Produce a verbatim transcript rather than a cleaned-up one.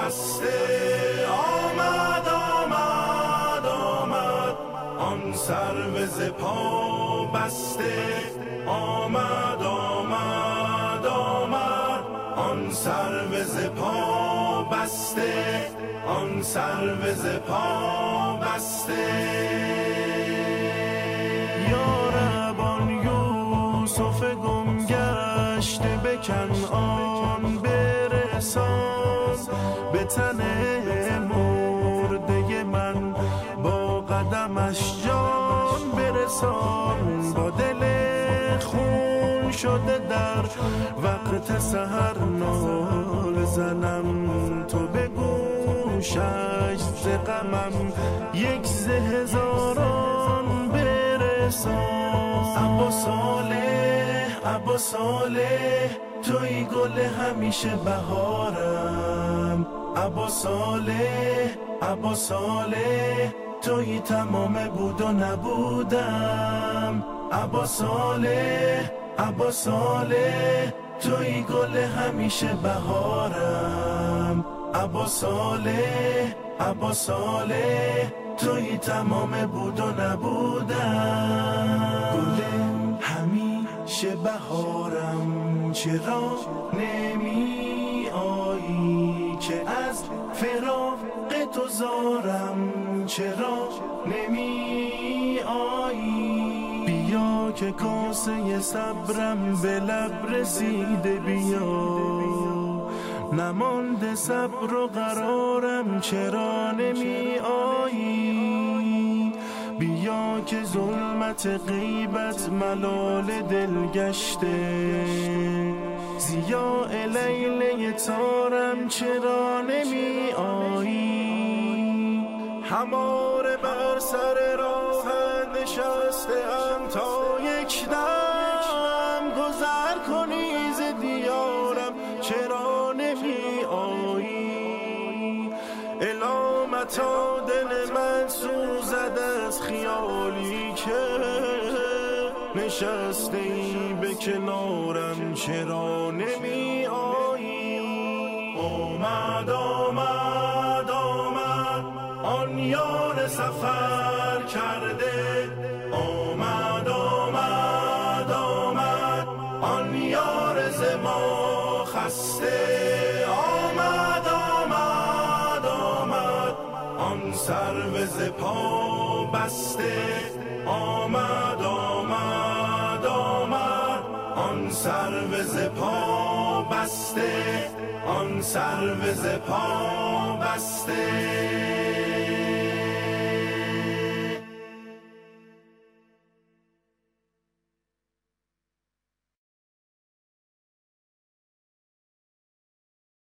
خسته. آمد آمد آمد آن سرو ز پا بسته. آمد آمد آمد آن سرو ز پا بسته. آن سرو ز پا بسته. یارب آن یوسف گم گشته به کنعان برسان، به تن مرده من با قدمش جان برسان. با دل خون شده در وقت سحر نال زنم، تو به گوشش ز غمم یک ز هزاران برسان. ابا صالح ابا صالح توی گل همیشه بهارم. ابا صالح ابا صالح توی تمام بود و نبودم. ابا صالح ابا صالح توی گل همیشه بهارم. ابا صالح ابا صالح توی تمام بود و نبودم. گل همیشه بهارم چرا نمی آیی، که از فراق تو زارم چرا نمی آیی. بیا که کاسه صبرم به لب رسیده، بیا نمانده صبر و قرارم چرا نمی آیی. بیا که ظلمت غیبت ملال دل گشته، ضیاء لیل تارم چرا نمی آیی. هماره بر سر راه نشسته ام تا یک دم گذر کنی ز دیارم چرا نمی آیی. الامتا دل من سوزد از خیالی که نشسته ای به کنارم چرا نمی آیی. آمد آمد آمد آن یار سفر کرده. آمد آمد آمد آن یار ز ما خسته. آمد آمد آمد آن سرو ز پا بسته. آمد آمد آمد آن سرو ز پا بسته. آن سرو ز پا بسته.